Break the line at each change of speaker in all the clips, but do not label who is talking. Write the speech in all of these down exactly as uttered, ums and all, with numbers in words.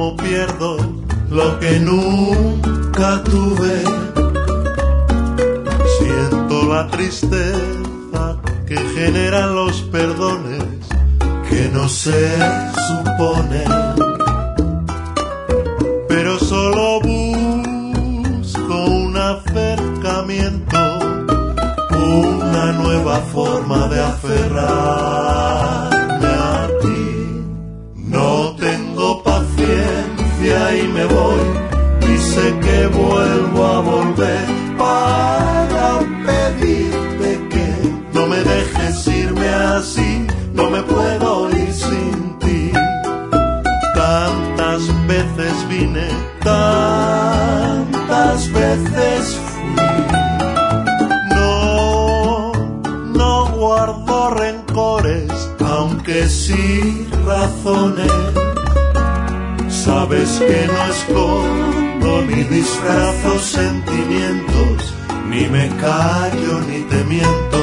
no pierdo lo que nunca tuve. Siento la tristeza que generan los perdones que no se suponen, pero solo busco un acercamiento, una nueva forma de aferrarme a ti. No tengo paciencia y me voy, y sé que vuelvo a volver para pedirte que no me dejes irme así. No me puedo ir sin ti. Tantas veces vine, tantas veces fui. No, no guardo rencores, aunque sí razones. Sabes que no escondo ni disfrazo sentimientos, ni me callo ni te miento.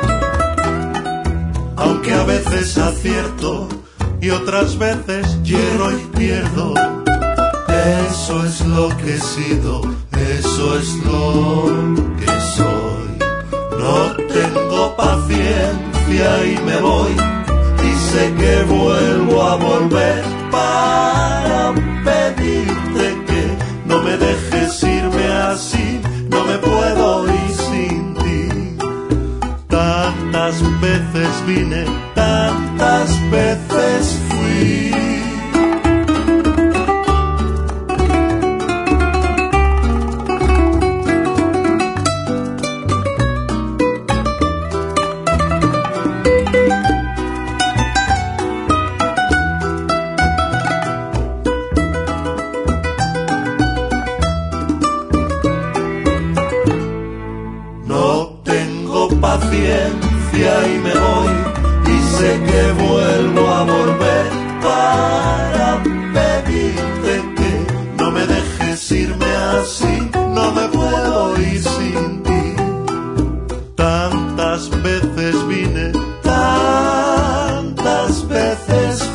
Aunque a veces acierto y otras veces hiero y pierdo. Eso es lo que he sido, eso es lo que soy. No tengo paciencia y me voy, y sé que vuelvo a volver para pedirte que no me dejes irme así. No me puedo ir sin ti. Tantas veces vine, tantas veces fui. No tengo paciencia y me voy, y sé que vuelvo a volver para pedirte que no me dejes irme así. No me puedo ir sin ti. Tantas veces vine, tantas veces